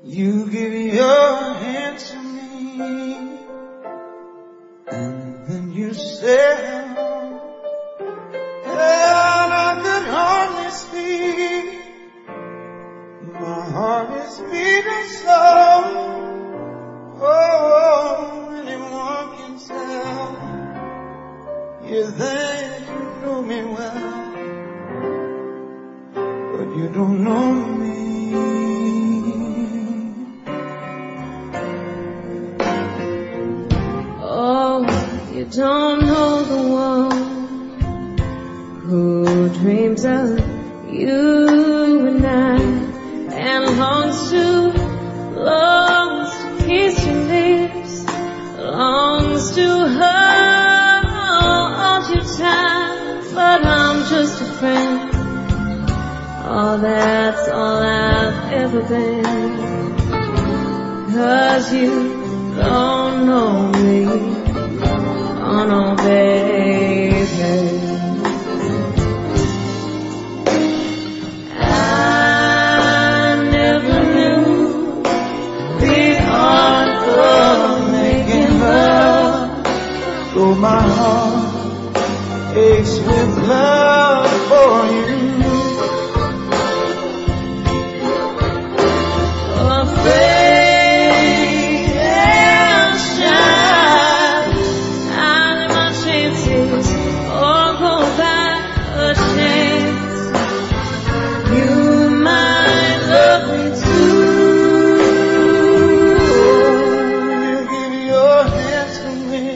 You give your hand to me, and then you say, and I could hardly speak. My heart is beating so. Oh, anyone can tell. You're there, you know me well, but you don't know me. Oh, you don't know the one who dreams of you and I, and longs to kiss your lips, longs to hold you tight, but I'm just a friend. Oh, that's all I've ever been, 'cause you don't know me. Oh no, baby, I never knew the art of making love. Though my heart aches with love for you, afraid and shy, I let my chances all go by a chance. You might love me too. you give your hand to me,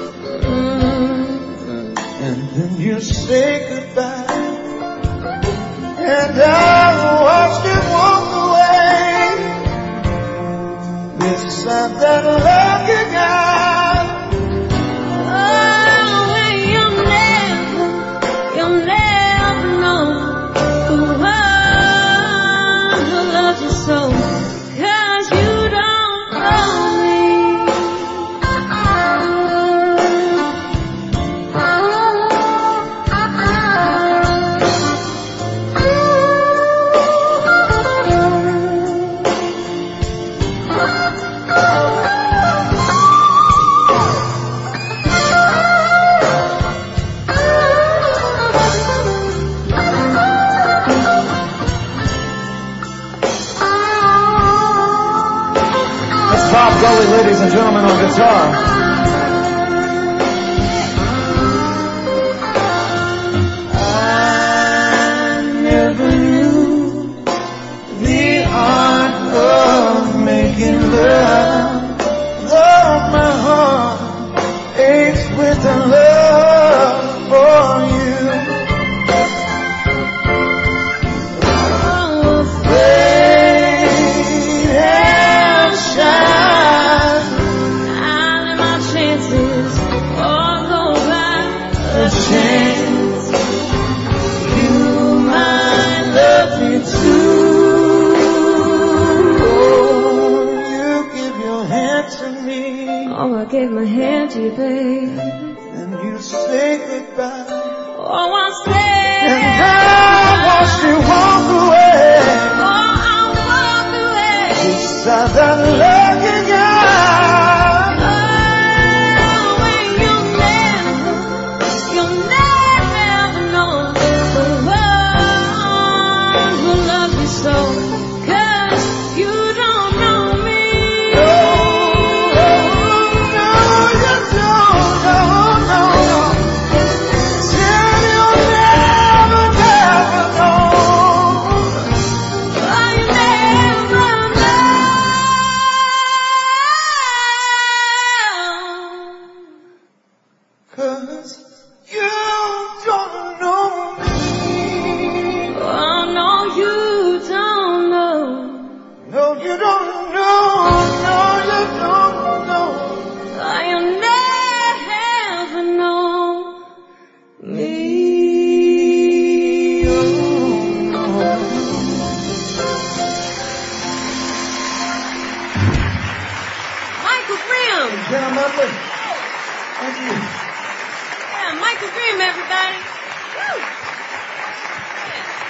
and then you say goodbye, and I watched it walk away beside that lucky guy. Oh, you'll never know the one who loves you so, 'cause you don't know me. That's Bob Gully, ladies and gentlemen, on guitar. I never knew the art of making love. Though my heart aches with a love for you. Oh, Afraid and shy, I let my chances all go by a chance. You might love me too. Oh, you give your hand to me, Oh, I gave my hand to you, babe. and you say goodbye, Oh, I said, and I watched you walk away oh, I'll walk away. beside that lucky guy. Oh, and you'll never know the one who loves you so, 'cause you don't know me. No, no, you don't, no. Tell you'll never, never know. Oh, you never know. 'Cause you don't know me. Oh, no, you don't know. No, you don't know. No, you don't know. Oh, you never know me. Michael Grimm. Gentlemen, thank you. Yeah, Michael Grimm, everybody. Woo. Yeah.